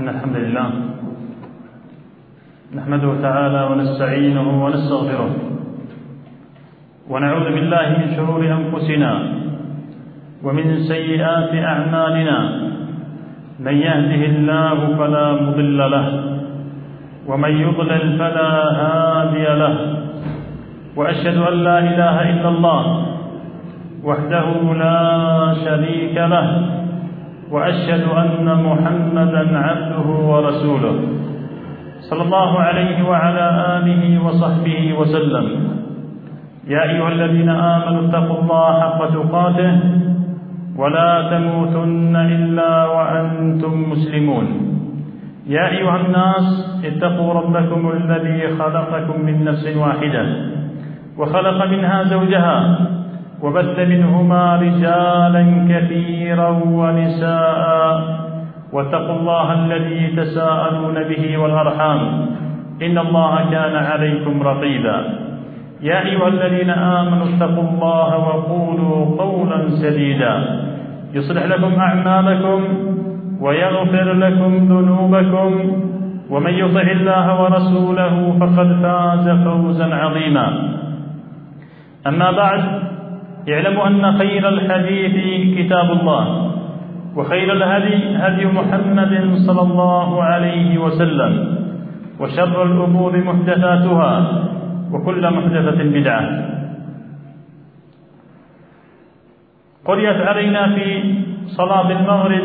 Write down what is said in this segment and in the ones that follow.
الحمد لله نحمده تعالى ونستعينه ونستغفره ونعوذ بالله من شرور أنفسنا ومن سيئات أعمالنا. من يهده الله فلا مضل له ومن يضلل فلا هادي له، وأشهد أن لا إله إلا الله وحده لا شريك له، وأشهد أن محمدا عبده ورسوله صلى الله عليه وعلى آله وصحبه وسلم. يا أيها الذين آمنوا اتقوا الله حق تقاته ولا تموتن إلا وأنتم مسلمون. يا أيها الناس اتقوا ربكم الذي خلقكم من نفس واحدة وخلق منها زوجها وبث منهما رجالا كثيرا ونساء، واتقوا الله الذي تساءلون به والأرحام إن الله كان عليكم رقيبا. يا أيها الذين آمنوا اتقوا الله وقولوا قولا سديدا يصلح لكم أعمالكم ويغفر لكم ذنوبكم، ومن يطع الله ورسوله فقد فاز فوزا عظيما. أما بعد، اعلموا أن خير الحديث كتاب الله، وخير الهدي هدي محمد صلى الله عليه وسلم، وشر الأمور محدثاتها وكل محدثة بدعة. قرأت علينا في صلاة المغرب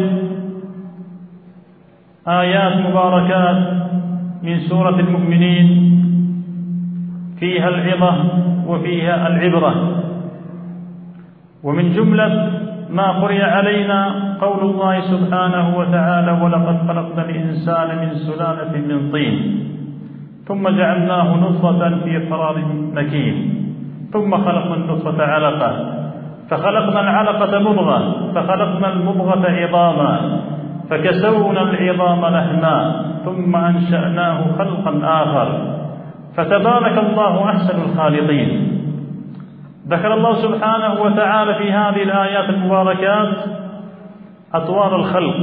آيات مباركات من سورة المؤمنين فيها العظة وفيها العبرة. ومن جملة ما قرئ علينا قول الله سبحانه وتعالى: ولقد خلقنا الإنسان من سلالة من طين ثم جعلناه نطفة في قرار مكين ثم خلقنا النطفة علقة فخلقنا العلقة مضغة فخلقنا المضغة عظاما فكسونا العظام لحما ثم أنشأناه خلقا آخر فتبارك الله أحسن الخالقين. ذكر الله سبحانه وتعالى في هذه الآيات المباركات أطوار الخلق.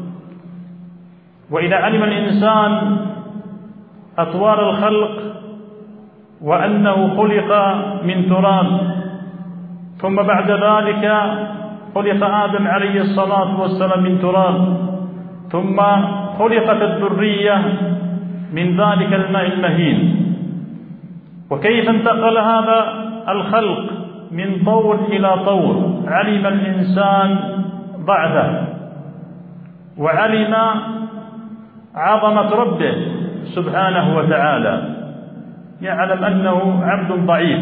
وإذا علم الإنسان أطوار الخلق وأنه خلق من تراب، ثم بعد ذلك خلق آدم عليه الصلاة والسلام من تراب، ثم خلقت الذرية من ذلك الماء المهين، وكيف انتقل هذا الخلق من طور إلى طور، علم الإنسان ضعفه وعلم عظمة ربه سبحانه وتعالى، يعلم أنه عبد ضعيف،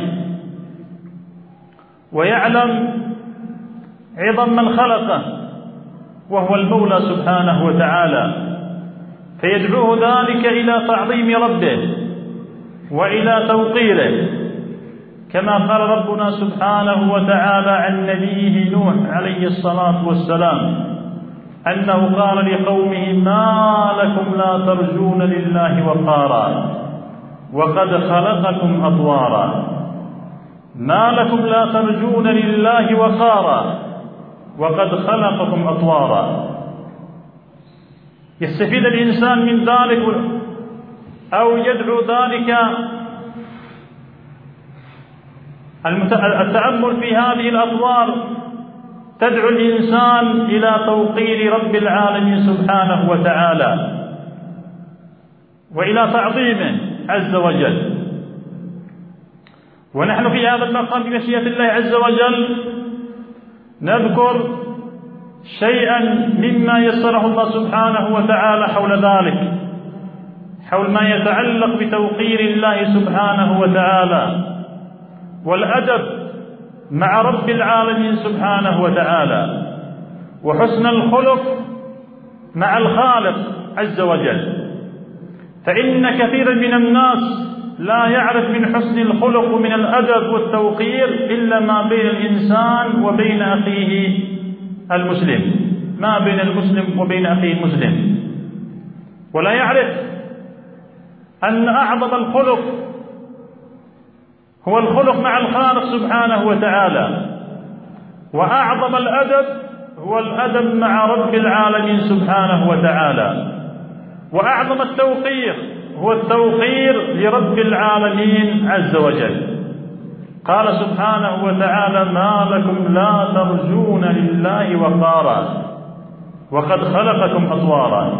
ويعلم عظم من خلقه وهو المولى سبحانه وتعالى، فيدعوه ذلك إلى تعظيم ربه وإلى توقيره، كما قال ربنا سبحانه وتعالى عن نبيه نوح عليه الصلاة والسلام أنه قال لقومه: ما لكم لا ترجون لله وقارا وقد خلقكم أطوارا. ما لكم لا ترجون لله وقارا وقد خلقكم أطوارا. يستفيد الإنسان من ذلك أو يدعو ذلك التأمل في هذه الأطوار، تدعو الإنسان إلى توقير رب العالمين سبحانه وتعالى وإلى تعظيمه عز وجل. ونحن في هذا المقام بمشيئة الله عز وجل نذكر شيئا مما يسره الله سبحانه وتعالى حول ذلك، حول ما يتعلق بتوقير الله سبحانه وتعالى والأدب مع رب العالمين سبحانه وتعالى، وحسن الخلق مع الخالق عز وجل. فإن كثيرا من الناس لا يعرف من حسن الخلق ومن الأدب والتوقير إلا ما بين الإنسان وبين أخيه المسلم، ما بين المسلم وبين أخيه المسلم، ولا يعرف أن أعظم الخلق هو الخلق مع الخالق سبحانه وتعالى، وأعظم الأدب هو الأدب مع رب العالمين سبحانه وتعالى. وأعظم التوقير هو التوقير لرب العالمين عز وجل. قال سبحانه وتعالى: ما لكم لا ترجون لله وقارا وقد خلقكم أطوارا.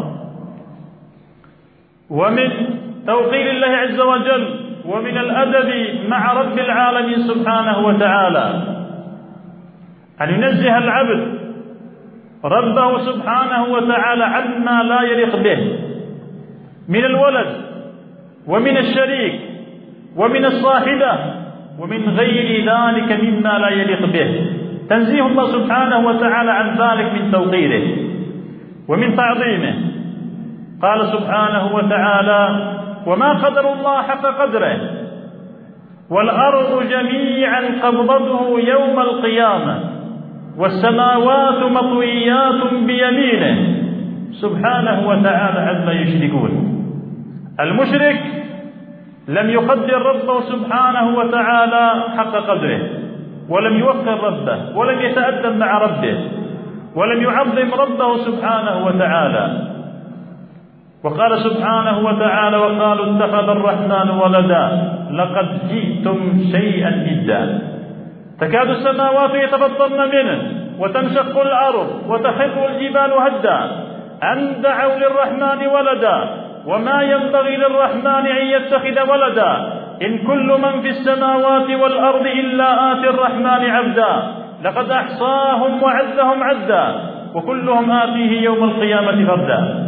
ومن توقير الله عز وجل ومن الأدب مع رب العالمين سبحانه وتعالى أن ينزه العبد ربه سبحانه وتعالى عما لا يليق به من الولد ومن الشريك ومن الصاحبة ومن غير ذلك مما لا يليق به. تنزيه الله سبحانه وتعالى عن ذلك من توقيره ومن تعظيمه. قال سبحانه وتعالى: وما قدر الله حق قدره والأرض جميعا قبضته يوم القيامة والسماوات مطويات بيمينه سبحانه وتعالى عما يشركون. المشرك لم يقدر ربه سبحانه وتعالى حق قدره، ولم يوقر ربه، ولم يتأدب مع ربه، ولم يعظم ربه سبحانه وتعالى. وقال سبحانه وتعالى: وقالوا اتخذ الرحمن ولدا لقد جئتم شيئا إدا. تكاد السماوات يتفطرن منه وتنشق الأرض وتخر الجبال هدا أن دعوا للرحمن ولدا وما ينبغي للرحمن أن يتخذ ولدا إن كل من في السماوات والأرض إلا آتي الرحمن عبدا لقد أحصاهم وعدهم عدا وكلهم آتيه يوم القيامة فردا.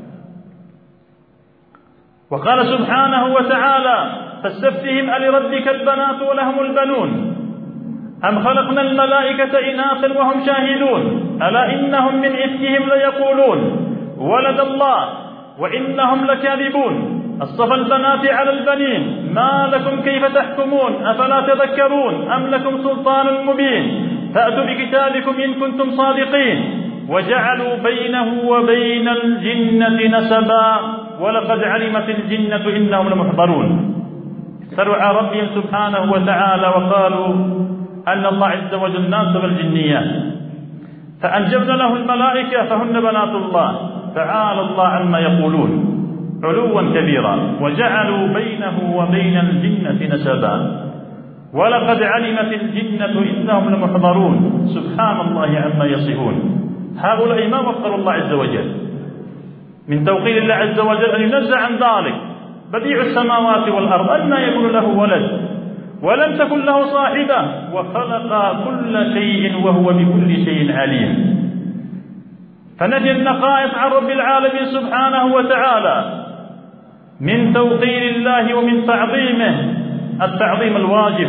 وقال سبحانه وتعالى: فاستفتهم ألربك البنات ولهم البنون أم خلقنا الملائكة إناثا وهم شاهدون ألا إنهم من إفكهم ليقولون ولد الله وإنهم لكاذبون أصطفى البنات على البنين ما لكم كيف تحكمون أفلا تذكرون أم لكم سلطان مبين فأتوا بكتابكم إن كنتم صادقين وجعلوا بينه وبين الجنة نسبا ولقد علمت الجنة إنهم لمحضرون. افتروا على ربهم سبحانه وتعالى وقالوا أن الله عز وجل ناسب الجنيات فأنجبنا له الملائكة فهن بنات الله تعالى الله عما يقولون علوا كبيرا وجعلوا بينه وبين الجنة نسبا ولقد علمت الجنة إنهم لمحضرون سبحان الله عما يصفون. هؤلاء ما وقروا الله عز وجل. من توقير الله عز وجل أن ينزع عن ذلك بديع السماوات والأرض أن يكون له ولد ولم تكن له صاحبة وخلق كل شيء وهو بكل شيء عليم. فنجي النقائص عن رب العالمين سبحانه وتعالى من توقير الله ومن تعظيمه التعظيم الواجب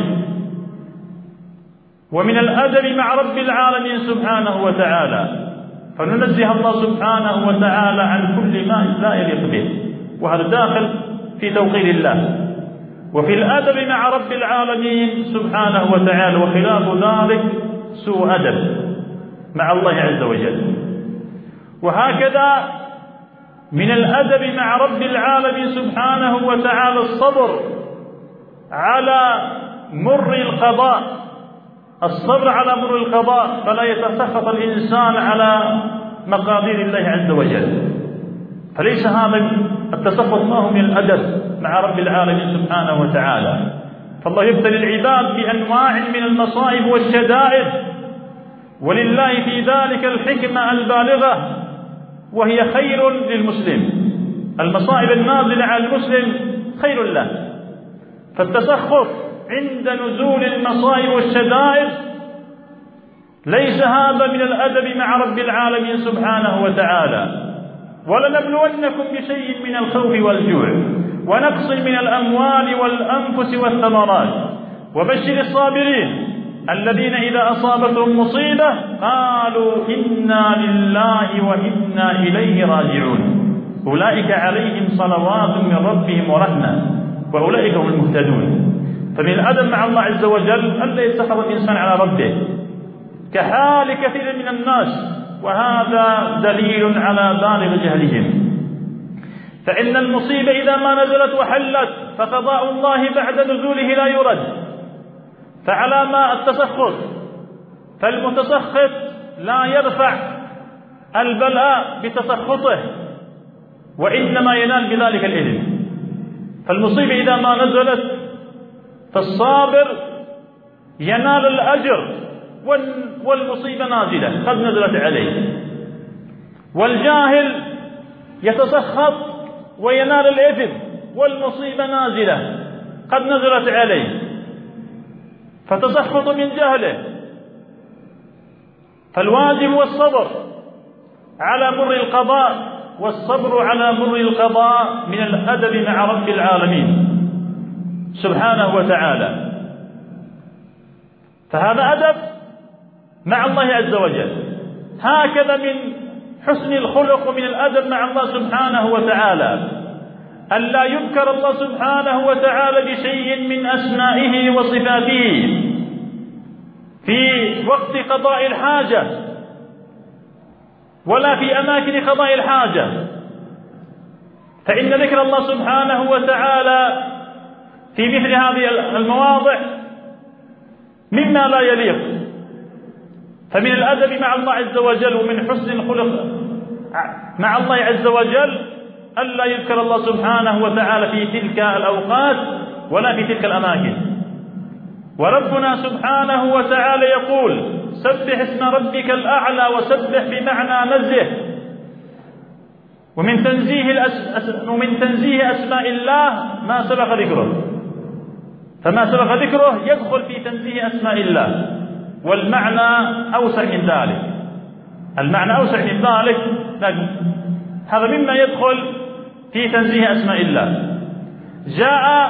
ومن الأدب مع رب العالمين سبحانه وتعالى فننزه الله سبحانه وتعالى عن كل ما لا يليق به وهذا داخل في توقير الله وفي الأدب مع رب العالمين سبحانه وتعالى وخلاف ذلك سوء أدب مع الله عز وجل. وهكذا من الأدب مع رب العالمين سبحانه وتعالى الصبر على مر القضاء الصبر على مر القضاء فلا يتسخط الإنسان على مقادير الله عز وجل. فليس هذا التسخط ما هو من الأدب مع رب العالمين سبحانه وتعالى. فالله يبتلي العباد بأنواع من المصائب والشدائد ولله في ذلك الحكمة البالغة وهي خير للمسلم. المصائب النازلة على المسلم خير له. فالتسخط عند نزول المصائب والشدائد ليس هذا من الأدب مع رب العالمين سبحانه وتعالى. ولنبلونكم بشيء من الخوف والجوع ونقص من الأموال والأنفس والثمرات وبشر الصابرين الذين إذا أصابتهم مصيبة قالوا إنا لله وإنا إليه راجعون أولئك عليهم صلوات من ربهم ورحمة وأولئك هم المهتدون. فمن الأدب مع الله عز وجل ألا يتخذ الإنسان على ربه كحال كثير من الناس وهذا دليل على بالغ جهلهم. فإن المصيبة إذا ما نزلت وحلت فقضاء الله بعد نزوله لا يرد. فعلى ما التسخط فالمتسخط لا يرفع البلاء بتسخطه وإنما ينال بذلك الإثم. فالمصيبة إذا ما نزلت فالصابر ينال الأجر والمصيبة نازلة قد نزلت عليه، والجاهل يتسخط وينال الإثم والمصيبة نازلة قد نزلت عليه فتسخط من جهله. فالواجب هو الصبر على مر القضاء، والصبر على مر القضاء من الأدب مع رب العالمين سبحانه وتعالى. فهذا أدب مع الله عز وجل. هكذا من حسن الخلق ومن الأدب مع الله سبحانه وتعالى ألا يذكر الله سبحانه وتعالى بشيء من أسمائه وصفاته في وقت قضاء الحاجة ولا في أماكن قضاء الحاجة، فإن ذكر الله سبحانه وتعالى في مثل هذه المواضع مما لا يليق. فمن الأدب مع الله عز وجل ومن حسن الخلق مع الله عز وجل ألا يذكر الله سبحانه وتعالى في تلك الأوقات ولا في تلك الأماكن. وربنا سبحانه وتعالى يقول: سبح اسم ربك الأعلى، وسبح بمعنى نزه. ومن تنزيه أسماء الله ما سبق ذكره، فما سبق ذكره يدخل في تنزيه أسماء الله، والمعنى أوسع من ذلك. المعنى أوسع من ذلك، لكن هذا مما يدخل في تنزيه أسماء الله. جاء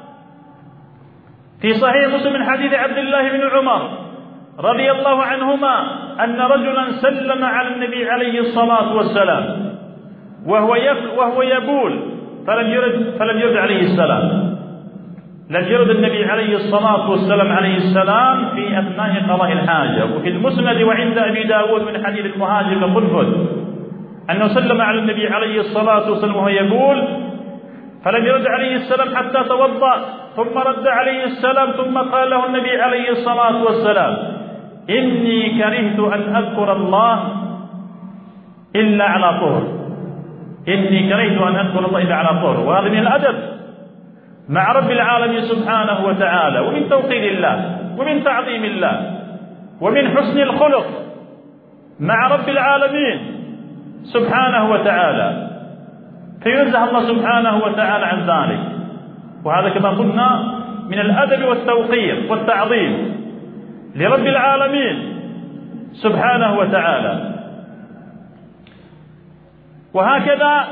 في صحيح مسلم من حديث عبد الله بن عمر رضي الله عنهما أن رجلا سلم على النبي عليه الصلاة والسلام وهو يبول فلم يرد عليه السلام. لم يرد النبي عليه الصلاة والسلام في أثناء قضاء الحاجة. وفي المسند وعند أبي داود من حديث المهاجر قنفذ أنه سلم على النبي عليه الصلاة والسلام وهو يبول فلم يرد عليه السلام حتى توضأ، ثم رد عليه السلام، ثم قال له النبي عليه الصلاة والسلام: إني كرهت أن أذكر الله إلا على طهر. إني كرهت أن أذكر الله إلا على طهر. وهذا من الأدب مع رب العالمين سبحانه وتعالى، ومن توقير الله ومن تعظيم الله ومن حسن الخلق مع رب العالمين سبحانه وتعالى، فينزه الله سبحانه وتعالى عن ذلك. وهذا كما قلنا من الأدب والتوقير والتعظيم لرب العالمين سبحانه وتعالى. وهكذا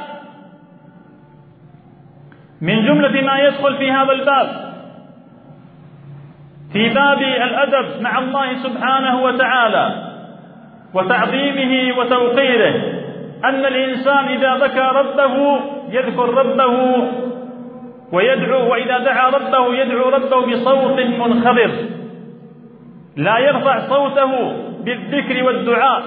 من جملة ما يدخل في هذا الباب، في باب الأدب مع الله سبحانه وتعالى وتعظيمه وتوقيره، أن الإنسان إذا ذكر ربه يذكر ربه ويدعو، وإذا دعا ربه يدعو ربه بصوت منخفض، لا يرفع صوته بالذكر والدعاء.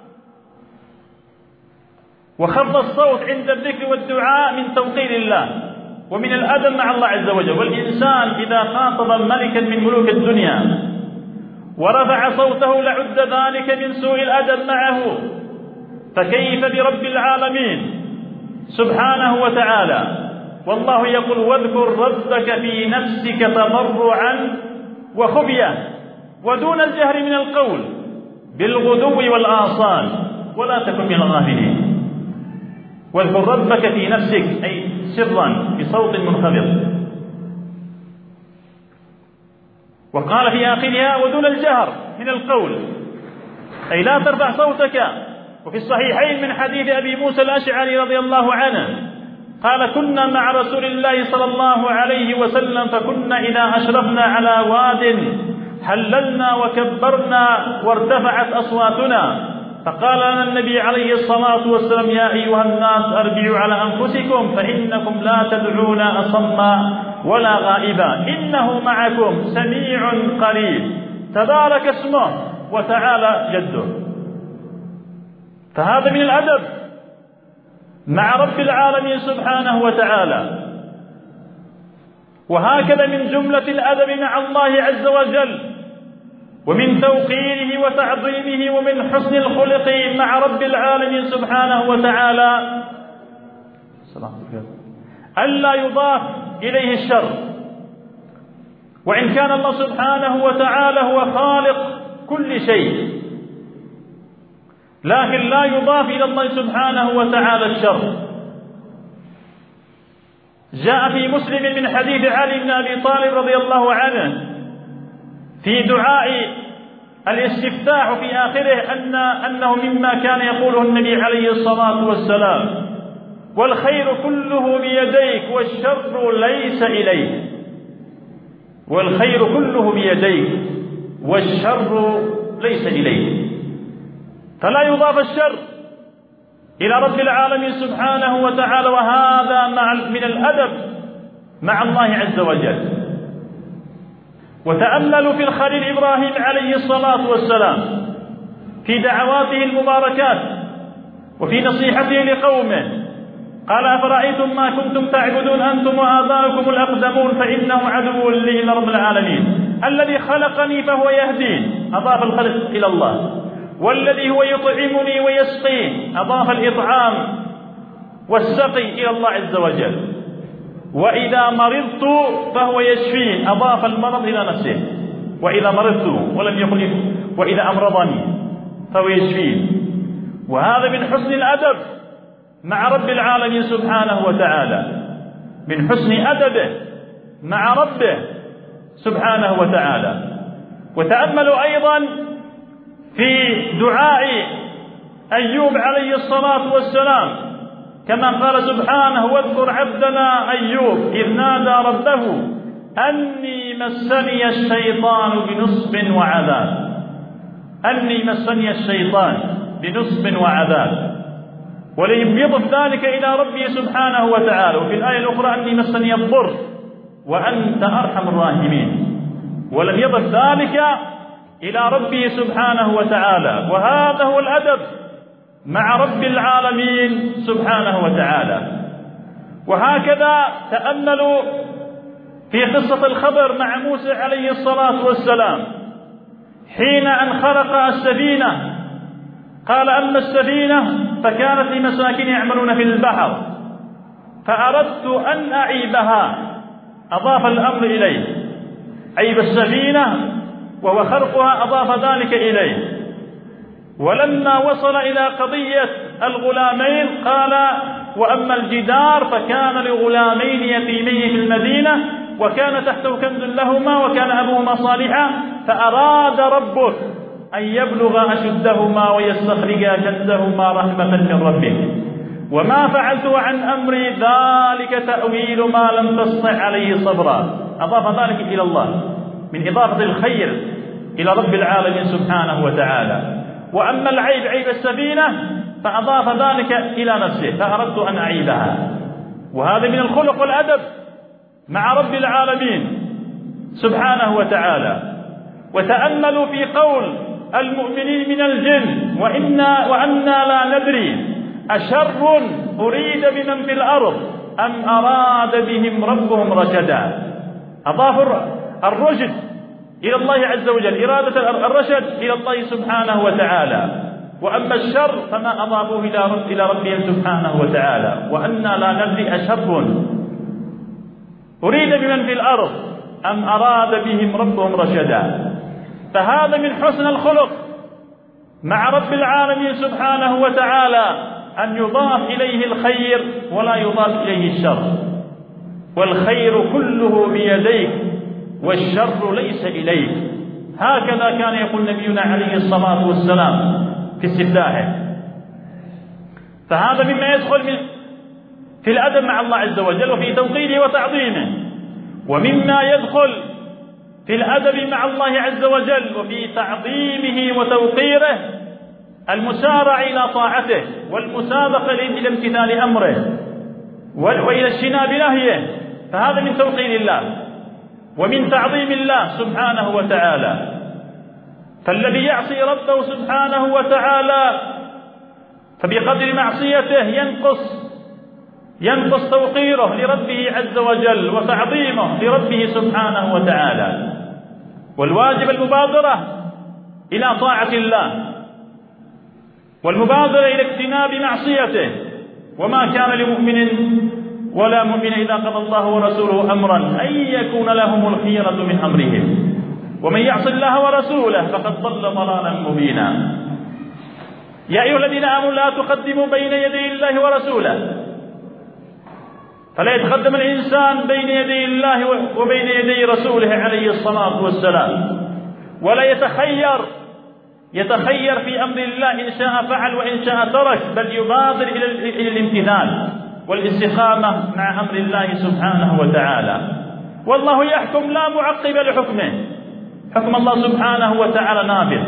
وخفض الصوت عند الذكر والدعاء من توقير الله ومن الأدب مع الله عز وجل. والإنسان إذا خاطب ملكا من ملوك الدنيا ورفع صوته لعد ذلك من سوء الأدب معه، فكيف برب العالمين سبحانه وتعالى؟ والله يقول: واذكر ربك في نفسك تضرعا وخفية ودون الجهر من القول بالغدو والآصال ولا تكن من الغافلين. واذكر ربك في نفسك أي سرا بصوت منخفض. وقال في آخرها: ودون الجهر من القول، أي لا ترفع صوتك. وفي الصحيحين من حديث أبي موسى الأشعري رضي الله عنه قال: كنا مع رسول الله صلى الله عليه وسلم فكنا إذا أشرفنا على واد حللنا وكبرنا وارتفعت أصواتنا، فقال لنا النبي عليه الصلاة والسلام: يا أيها الناس أرجعوا على أنفسكم فإنكم لا تدعون أصما ولا غائبا، إنه معكم سميع قريب، تبارك اسمه وتعالى جده. فهذا من الأدب مع رب العالمين سبحانه وتعالى. وهكذا من جملة الأدب مع الله عز وجل ومن توقيره وتعظيمه ومن حسن الخلق مع رب العالمين سبحانه وتعالى ألا يضاف إليه الشر، وإن كان الله سبحانه وتعالى هو خالق كل شيء، لكن لا يضاف إلى الله سبحانه وتعالى الشر. جاء في مسلم من حديث علي بن أبي طالب رضي الله عنه في دعاء الاستفتاح في آخره أنه مما كان يقوله النبي عليه الصلاة والسلام: والخير كله بيديك والشر ليس إليك. والخير كله بيديك والشر ليس إليك. فلا يضاف الشر إلى رب العالمين سبحانه وتعالى، وهذا من الأدب مع الله عز وجل. وتأملوا في الخليل إبراهيم عليه الصلاة والسلام في دعواته المباركات وفي نصيحته لقومه، قال: أفرأيتم ما كنتم تعبدون أنتم وآباؤكم الأقدمون فإنهم عدو لي إلا رب العالمين، الذي خلقني فهو يهدين، أضاف الخلق إلى الله، والذي هو يطعمني ويسقين، أضاف الإطعام والسقي إلى الله عز وجل، وإذا مرضت فهو يشفين، أضاف المرض إلى نفسه، وإذا مرضت ولم يقل وإذا أمرضني فهو يشفين. وهذا من حسن الأدب مع رب العالمين سبحانه وتعالى، من حسن أدبه مع ربه سبحانه وتعالى. وتأملوا أيضا في دعاء أيوب عليه الصلاة والسلام، كما قال سبحانه: واذكر عبدنا أيوب إذ نادى ربه أني مسني الشيطان بنصب وعذاب. أني مسني الشيطان بنصب وعذاب، ولم يضف ذلك إلى ربه سبحانه وتعالى. وفي الآية الأخرى: أني مسني الضر وأنت أرحم الراحمين، ولم يضف ذلك إلى ربه سبحانه وتعالى. وهذا هو الأدب مع رب العالمين سبحانه وتعالى. وهكذا تأملوا في قصة الخضر مع موسى عليه الصلاة والسلام حين أن خلق السفينة، قال: أما السفينة فكانت لمساكين يعملون في البحر فأردت أن أعيبها، أضاف الأمر إليه، عيب السفينة وهو خلقها أضاف ذلك إليه. ولما وصل إلى قضية الغلامين قال: وأما الجدار فكان لغلامين يتيمين في المدينة وكان تحته كنز لهما وكان أبوهما صالحا فأراد ربك أن يبلغ أشدهما ويستخرجا كنزهما رحمة من ربك وما فعلته عن أمري ذلك تأويل ما لم تستطع عليه صبرا. أضاف ذلك إلى الله من إضافة الخير إلى رب العالمين سبحانه وتعالى. وأما العيب عيب السفينة فأضاف ذلك إلى نفسه، فأردت أن أعيبها. وهذا من الخلق والأدب مع رب العالمين سبحانه وتعالى. وتأملوا في قول المؤمنين من الجن: وأنا لا ندري أشر أريد بمن في الأرض أم أراد بهم ربهم رشدا. أضافوا الرشد إلى الله عز وجل، إرادة الرشد إلى الله سبحانه وتعالى. وأما الشر فما أضافوه إلى ربهم سبحانه وتعالى. وأنا لا ندري أشر أريد بمن في الأرض أم أراد بهم ربهم رشدا. فهذا من حسن الخلق مع رب العالمين سبحانه وتعالى أن يضاف إليه الخير ولا يضاف إليه الشر. والخير كله بيديك والشر ليس إليك. هكذا كان يقول نبينا عليه الصلاة والسلام في استفتاحه. فهذا مما يدخل في الأدب مع الله عز وجل وفي توقيره وتعظيمه. ومما يدخل في الأدب مع الله عز وجل وفي تعظيمه وتوقيره المسارع إلى طاعته والمسابقة إلى امتثال أمره وإلى اجتناب نهيه. فهذا من توقير الله ومن تعظيم الله سبحانه وتعالى. فالذي يعصي ربه سبحانه وتعالى فبقدر معصيته ينقص توقيره لربه عز وجل وتعظيمه لربه سبحانه وتعالى. والواجب المبادرة إلى طاعة الله والمبادرة إلى اجتناب معصيته. وما كان لمؤمن ولا مؤمن إذا قضى الله ورسوله أمرا أن يكون لهم الخيرة من أمرهم ومن يعص الله ورسوله فقد ضل ضلالا مبينا. يا أيها الذين آمنوا لا تقدموا بين يدي الله ورسوله، فلا يتقدم الإنسان بين يدي الله وبين يدي رسوله عليه الصلاة والسلام، ولا يتخير في أمر الله، إن شاء فعل وإن شاء ترك، بل يبادر إلى الامتثال والاستقامة مع أمر الله سبحانه وتعالى. والله يحكم لا معقب لحكمه، حكم الله سبحانه وتعالى نافذ،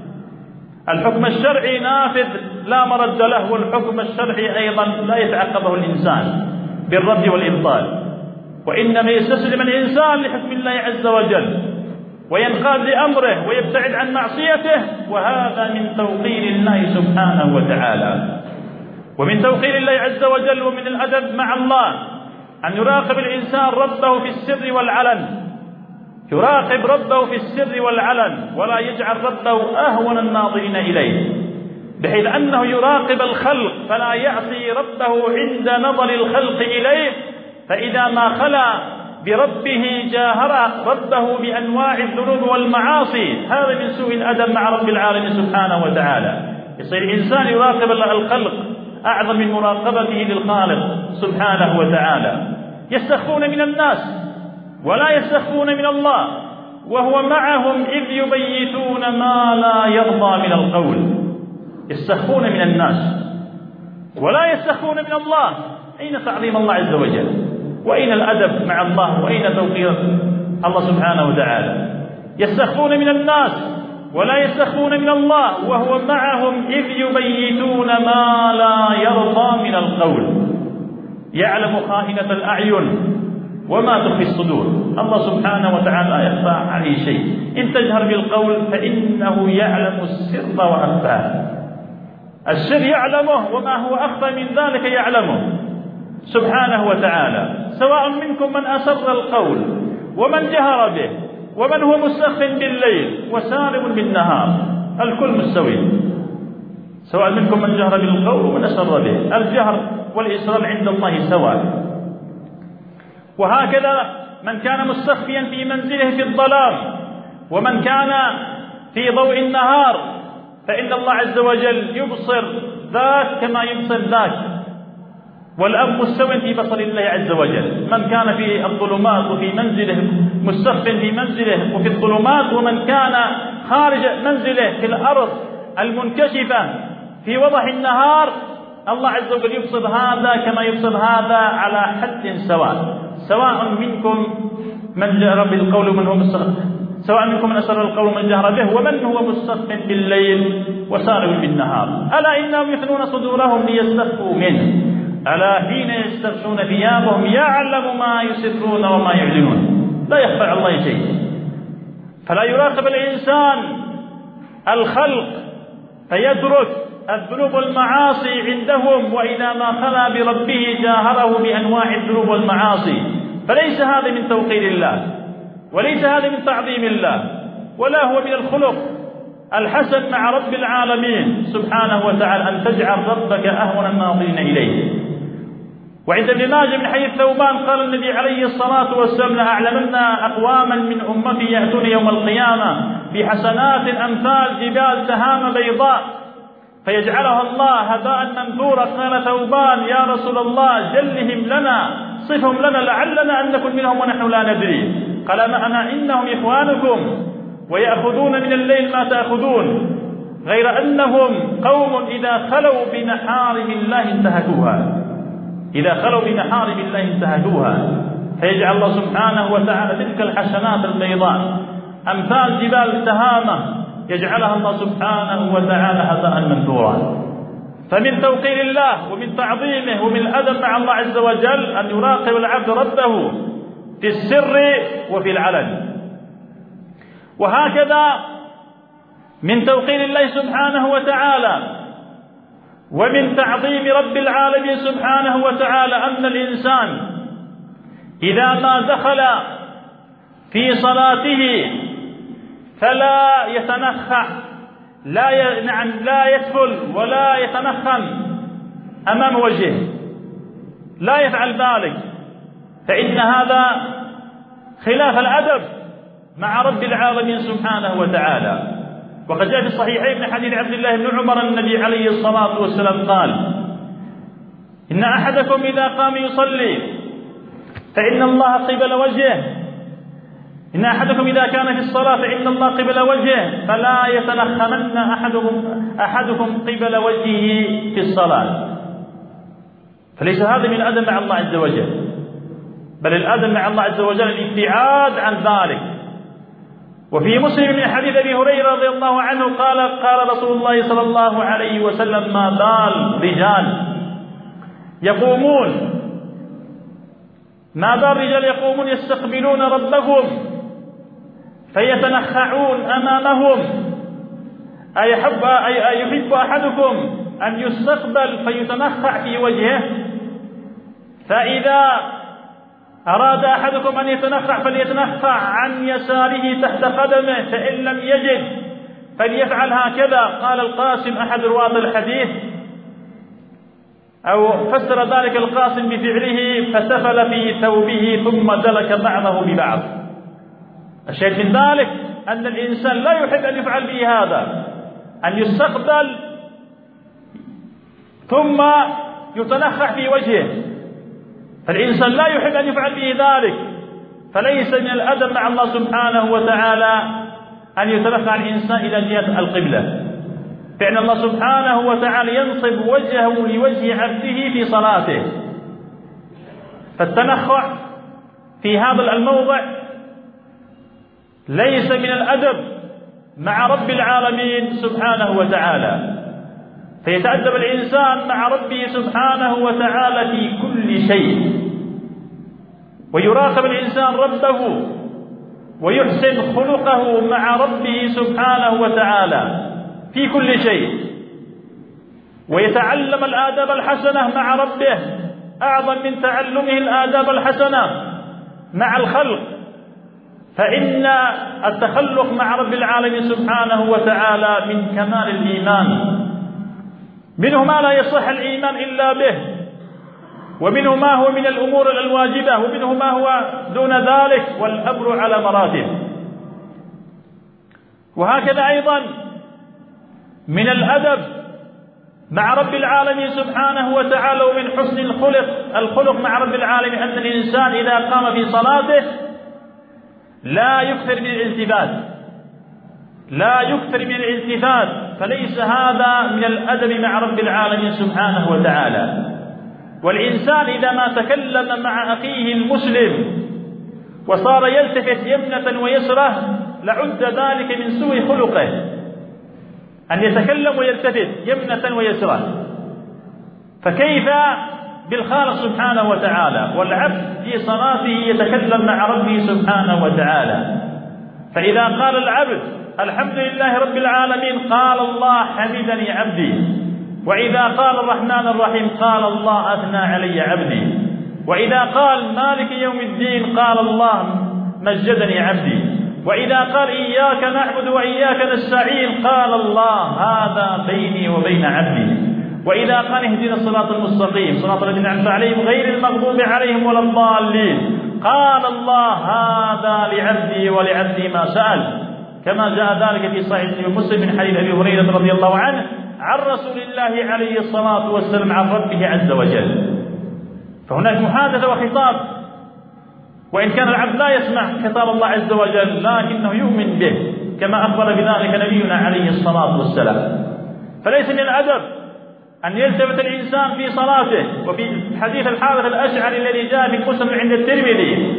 الحكم الشرعي نافذ لا مرد له، والحكم الشرعي أيضا لا يتعقبه الإنسان بالرد والإبطال، وإنما يستسلم الإنسان لحكم الله عز وجل وينقاد لأمره ويبتعد عن معصيته، وهذا من توقير الله سبحانه وتعالى. ومن توقير الله عز وجل ومن الأدب مع الله أن يراقب الإنسان ربه في السر والعلن، يراقب ربه في السر والعلن، ولا يجعل ربه أهون الناظرين إليه، بحيث أنه يراقب الخلق فلا يعصي ربه عند نظر الخلق إليه، فإذا ما خلا بربه جاهر ربه بأنواع الذنوب والمعاصي. هذا من سوء الأدب مع رب العالمين سبحانه وتعالى. يصير الإنسان يراقب الخلق أعظم من مراقبته للخالق سبحانه وتعالى. يستخفون من الناس ولا يستخفون من الله، وهو معهم إذ يبيتون ما لا يرضى من القول. يستخفون من الناس ولا يستخفون من الله. أين تعظيم الله عز وجل؟ وأين الأدب مع الله؟ وأين توقير الله سبحانه وتعالى؟ يستخفون من الناس ولا يستخفون من الله، وهو معهم إذ يبيتون ما لا يرضى من القول. يعلم خائنة الأعين وما تخفي الصدور. الله سبحانه وتعالى لا يخفى عليه شيء، إن تجهر بالقول فإنه يعلم السر وأخفى. السر يعلمه وما هو أخفى من ذلك يعلمه سبحانه وتعالى. سواء منكم من أسر القول ومن جهر به، ومن هو مستخف بالليل وسارب بالنهار، الكل مستوي. سواء منكم من جهر بالقول ومن أسر به، الجهر والإسرار عند الله سواء. وهكذا من كان مستخفيا في منزله في الظلام، ومن كان في ضوء النهار، فإن الله عز وجل يبصر ذاك كما يبصر ذاك، والأمر مستو في بصر الله عز وجل. من كان في الظلمات وفي منزله مستخف في منزله وفي الظلمات، ومن كان خارج منزله في الأرض المنكشفة في وضح النهار، الله عز وجل يبصر هذا كما يبصر هذا على حد سواء. سواء منكم من جهر بالقول ومن هو مستخف، سواء منكم من أسر القول ومن جهر به، ومن هو مستخف بالليل وسارب بالنهار. ألا إنهم يثنون صدورهم ليستخفوا منه، ألا حين يستغشون ثيابهم يعلم ما يسرون وما يعلنون. لا يخفى على الله شيء. فلا يراقب الإنسان الخلق فيدرك الذنوب والمعاصي عندهم، وإذا ما خلا بربه جاهره بأنواع الذنوب والمعاصي. فليس هذا من توقير الله، وليس هذا من تعظيم الله، ولا هو من الخلق الحسن مع رب العالمين سبحانه وتعالى أن تجعل ربك أهون الناظرين إليه. وعند ابن ماجه من حديث ثوبان قال النبي عليه الصلاة والسلام: لأعلمن أقواما من أمتي يأتون يوم القيامة بحسنات أمثال جبال تهام بيضاء فيجعلها الله هباء منثورا. قال ثوبان: يا رسول الله جلهم لنا، صفهم لنا لعلنا أن نكون منهم ونحن لا ندري. قال: معنا إنهم إخوانكم ويأخذون من الليل ما تأخذون، غير أنهم قوم إذا خلوا بمحارم الله انتهكوها، إذا خلوا بمحارم الله انتهكوها. فيجعل الله سبحانه وتعالى تلك الحسنات البيضاء أمثال جبال تهامة يجعلها الله سبحانه وتعالى هباء منثورا. فمن توقير الله ومن تعظيمه ومن الأدب مع الله عز وجل أن يراقب العبد ربه في السر وفي العلن. وهكذا من توقير الله سبحانه وتعالى ومن تعظيم رب العالمين سبحانه وتعالى أن الإنسان إذا ما دخل في صلاته فلا يتنخع، لا يدخل ولا يتنخم أمام وجهه، لا يفعل ذلك، فإن هذا خلاف الأدب مع رب العالمين سبحانه وتعالى. وقد جاء في الصحيحين من حديث عبد الله بن عمر النبي عليه الصلاة والسلام قال: إن أحدكم إذا قام يصلي فإن الله قبل وجهه، إن أحدكم إذا كان في الصلاة فإن الله قبل وجهه، فلا يتنخمن أحدكم قبل وجهه في الصلاة. فليس هذا من الأدب مع الله عز وجل، بل الأدب مع الله عز وجل الابتعاد عن ذلك. وفي مسلم من حديث أبي هريرة رضي الله عنه قال رسول الله صلى الله عليه وسلم: ما بال رجال يقومون يستقبلون ربهم فيتنخعون أمامهم، أيحب أحدكم أن يستقبل فيتنخع في وجهه؟ فإذا أراد أحدكم أن يتنخع فليتنخع عن يساره تحت قدمه، فإن لم يجد فليفعل هكذا. قال القاسم أحد رواة الحديث، أو فسر ذلك القاسم بفعله: فسفل في ثوبه ثم دلك بعضه ببعض. الشيء من ذلك أن الإنسان لا يحب أن يفعل به هذا، أن يستقبل ثم يتنخع في وجهه، فالإنسان لا يحب أن يفعل به ذلك. فليس من الأدب مع الله سبحانه وتعالى أن يتنخع الإنسان إلى جهة القبلة، فإن الله سبحانه وتعالى ينصب وجهه لوجه عبده في صلاته. فالتنخع في هذا الموضع ليس من الأدب مع رب العالمين سبحانه وتعالى، فيتأدب الإنسان مع ربه سبحانه وتعالى في كل شيء، ويراقب الإنسان ربه ويحسن خلقه مع ربه سبحانه وتعالى في كل شيء، ويتعلم الآداب الحسنة مع ربه أعظم من تعلمه الآداب الحسنة مع الخلق، فإن التخلق مع رب العالمين سبحانه وتعالى من كمال الإيمان. منه ما لا يصح الإيمان إلا به، ومنه ما هو من الأمور الواجبة، ومنه ما هو دون ذلك، والأمر على مراتب. وهكذا أيضا من الأدب مع رب العالمين سبحانه وتعالى ومن حسن الخلق مع رب العالمين أن الإنسان إذا قام في صلاته لا يكثر من الالتفات، فليس هذا من الأدب مع رب العالمين سبحانه وتعالى. والإنسان إذا ما تكلم مع أخيه المسلم وصار يلتفت يمنة ويسرة لعد ذلك من سوء خلقه، أن يتكلم ويلتفت يمنة ويسرة، فكيف بالخالق سبحانه وتعالى؟ والعبد في صلاته يتكلم مع ربه سبحانه وتعالى. فإذا قال العبد الحمد لله رب العالمين قال الله حمدني عبدي، وإذا قال الرحمن الرحيم قال الله أثنى علي عبدي، وإذا قال مالك يوم الدين قال الله مجدني عبدي، وإذا قال إياك نعبد وإياك نستعين قال الله هذا بيني وبين عبدي، وإذا قال اهدنا الصراط المستقيم صراط الذين أنعمت عليهم غير المغضوب عليهم ولا الضالين قال الله هذا لعبدي ولعبدي ما سأل، كما جاء ذلك في صحيح مسلم من حديث أبي هريرة رضي الله عنه عن رسول الله عليه الصلاة والسلام عن ربه عز وجل. فهناك محادثة وخطاب، وإن كان العبد لا يسمع خطاب الله عز وجل لكنه يؤمن به كما أخبر بذلك نبينا عليه الصلاة والسلام. فليس من الأدب أن يلتفت الإنسان في صلاته. وفي حديث الحارث الأشعري الذي جاء في مسلم عند الترمذي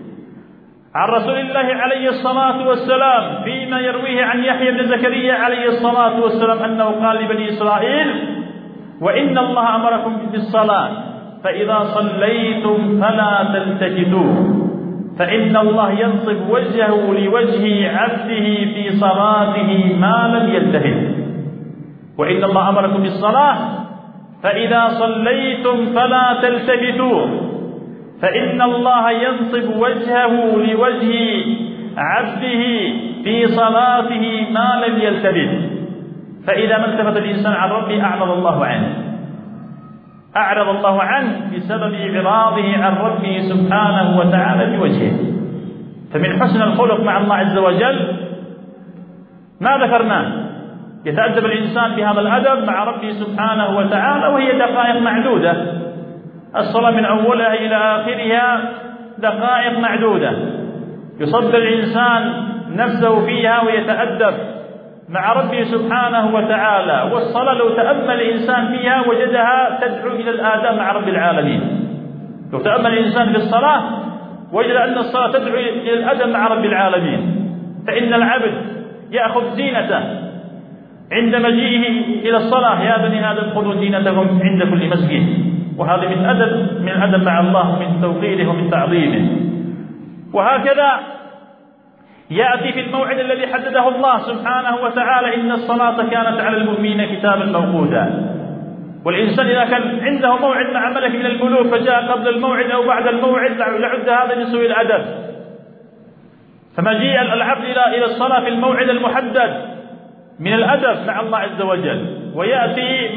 عن رسول الله عليه الصلاة والسلام فيما يرويه عن يحيى بن زكريا عليه الصلاة والسلام أنه قال لبني إسرائيل وإن الله أمركم بالصلاة فإذا صليتم فلا تلتفتوا فإن الله ينصب وجهه لوجه عبده في صلاته ما لم يلتفت. وإن الله أمركم بالصلاة فإذا صليتم فلا تلتفتوا فإن الله ينصب وجهه لوجه عبده في صلاته ما لم يلتفت. فإذا ما التفت الإنسان عن ربه أعرض الله عنه. أعرض الله عنه بسبب إعراضه عن ربه سبحانه وتعالى بوجهه. فمن حسن الخلق مع الله عز وجل ما ذكرناه، يتأدب الإنسان بهذا الأدب مع ربه سبحانه وتعالى، وهي دقائق معدودة، الصلاة من أولها إلى آخرها دقائق معدودة يصبر الإنسان نفسه فيها ويتأدب مع ربه سبحانه وتعالى. والصلاة لو تأمل الإنسان فيها وجدها تدعو إلى الآداب مع رب العالمين. لو تأمل الإنسان في الصلاة وجد أن الصلاة تدعو إلى الأدب مع رب العالمين. فإن العبد يأخذ زينته عند مجيئه إلى الصلاة: يا بني آدم خذوا زينتكم عند كل مسجد. وهذا من الأدب مع الله ومن توقيره ومن تعظيمه. وهكذا يأتي في الموعد الذي حدده الله سبحانه وتعالى: إن الصلاة كانت على المؤمنين كتابا موقوتا. والإنسان إذا كان عنده موعد مع ملك من الملوك فجاء قبل الموعد أو بعد الموعد لعد هذا من سوء الأدب. فمجيء العبد إلى الصلاة في الموعد المحدد من الأدب مع الله عز وجل. ويأتي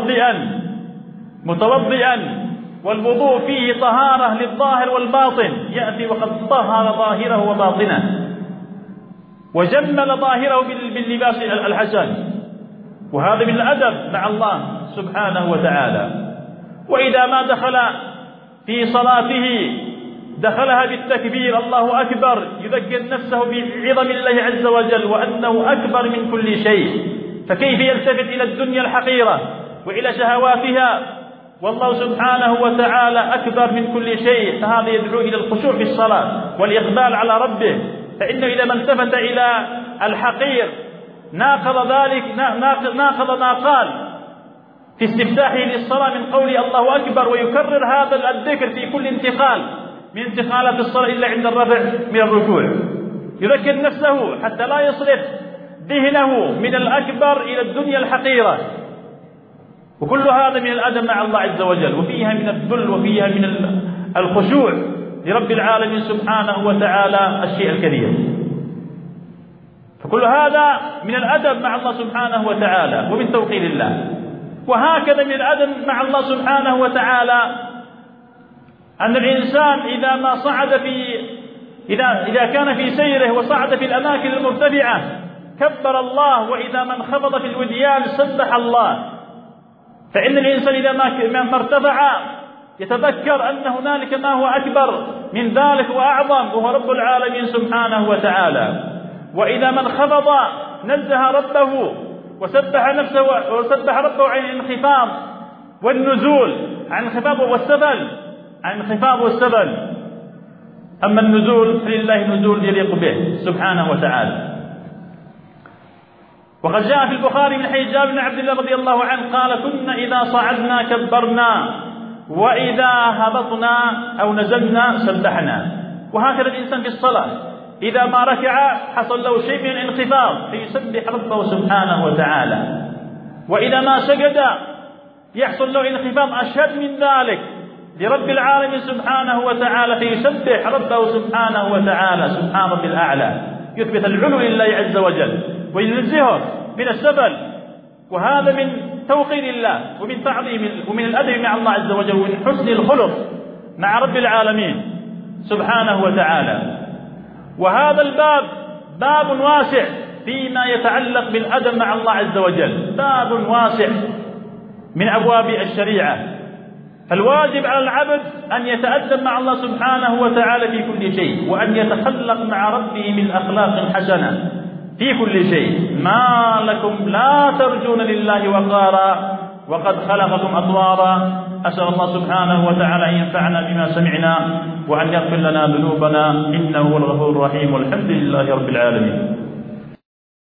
متوضئا والوضوء فيه طهارة للظاهر والباطن، يأتي وقد طهر ظاهره وباطنه وجمل ظاهره باللباس الحسن. وهذا من الأدب مع الله سبحانه وتعالى. وإذا ما دخل في صلاته دخلها بالتكبير: الله أكبر، يذكر نفسه بعظم الله عز وجل وأنه أكبر من كل شيء. فكيف يلتفت إلى الدنيا الحقيرة وإلى شهواتها والله سبحانه وتعالى أكبر من كل شيء؟ فهذا يدعو إلى الخشوع في الصلاة والإقبال على ربه. فإنه إذا ما التفت إلى الحقير ناقض ما قال في استفتاحه للصلاة من قول الله أكبر، ويكرر هذا الذكر في كل انتقال من انتقالات الصلاة إلا عند الرفع من الركوع. يذكر نفسه حتى لا يصرف ذهنه من الأكبر إلى الدنيا الحقيرة. وكل هذا من الأدب مع الله عز وجل، وفيها من الذل وفيها من الخشوع لرب العالمين سبحانه وتعالى الشيء الكبير. فكل هذا من الأدب مع الله سبحانه وتعالى ومن توقير الله. وهكذا من الأدب مع الله سبحانه وتعالى أن الإنسان إذا كان في سيره وصعد في الأماكن المرتفعة كبر الله، وإذا ما انخفض في الوديان سبح الله. فإن الإنسان إذا ما ارتفع يتذكر أن هنالك ما هو أكبر من ذلك وأعظم، وهو رب العالمين سبحانه وتعالى. وإذا ما انخفض نزه ربه وسبح نفسه وسبح ربه عن الانخفاض والنزول، عن الانخفاض والسبل. أما النزول فلله نزول يليق به سبحانه وتعالى. وقد جاء في البخاري من حديث جابر بن عبد الله رضي الله عنه قال: كنا إذا صعدنا كبرنا وإذا هبطنا أو نزلنا سبحنا. وهكذا الإنسان في الصلاة إذا ما ركع حصل له شيء من الانخفاض فيسبح ربه سبحانه وتعالى، وإذا ما سجد يحصل له انخفاض أشد من ذلك لرب العالمين سبحانه وتعالى فيسبح ربه سبحانه وتعالى سبحان رب الأعلى، يثبت العلو لله عز وجل وينزهه من السبل. وهذا من توقير الله ومن تعظيم ومن الأدب مع الله عز وجل ومن حسن الخلق مع رب العالمين سبحانه وتعالى. وهذا الباب باب واسع فيما يتعلق بالأدب مع الله عز وجل، باب واسع من أبواب الشريعة. فالواجب على العبد أن يتأدب مع الله سبحانه وتعالى في كل شيء، وأن يتخلق مع ربه من أخلاق حسنة في كل شيء. ما لكم لا ترجون لله وقارا وقد خلقكم أطوارا. أسأل الله سبحانه وتعالى أن ينفعنا بما سمعنا وأن يغفر لنا ذنوبنا إنه هو الغفور الرحيم، والحمد لله رب العالمين.